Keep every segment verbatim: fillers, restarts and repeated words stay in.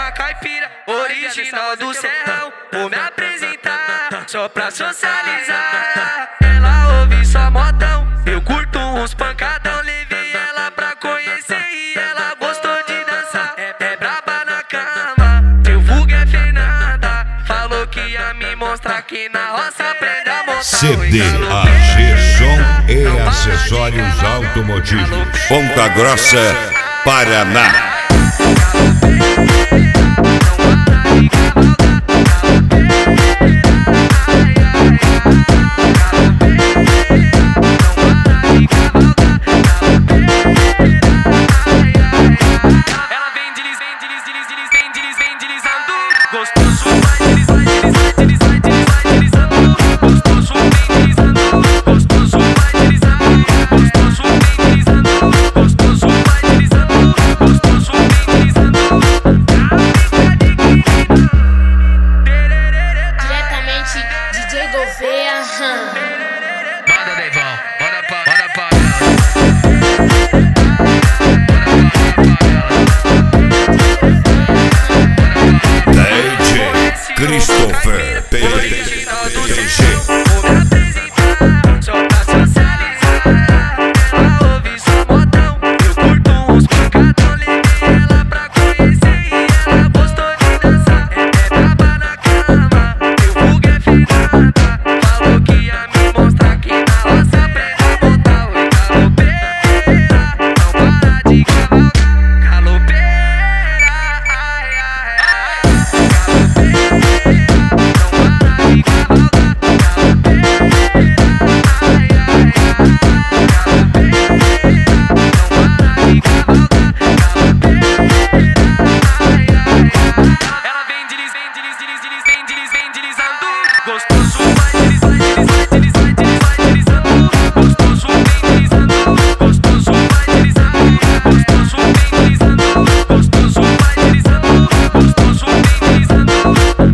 uma caipira original do Serrão. Vou me apresentar só pra socializar. Ela ouve só modão, eu curto uns pancadão. Levei ela pra conhecer e ela gostou de dançar. É, é braba na cama, seu vulgo é Fernanda. Falou que ia me mostrar que na roça aprende a montar. C D A G Som e acessórios automotivos. Ponta Grossa, Paraná. Manda, Deivão, manda pra, manda pra D J Christopher P G. só pra socializar. Ela ouve só modão, eu curto uns pancadão. Levei ela pra conhecer e ela gostou de dançar. É, é braba na cama, meu vulgo é Fernanda. Falou que ia me mostrar que na roça aprende a montar. Oi, calopeira, não para de cavalgar. Calopeira, ai, ai, ai. Calopeira, não para de cavalgar. Ela vem delis, vem delis, delis, delis, vem delis, vem deslizando. Gostoso vai delis, vai delis, vai delis, vai delis, vai deslizando. Gostoso vem deslizando, gostoso vai deslizando. Gostoso vem deslizando, gostoso vai deslizando. Gostoso vem deslizando.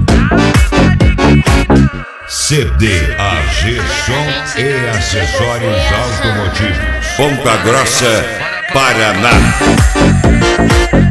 C D A G Som e acessórios automotivos. Ponta Grossa, Paraná.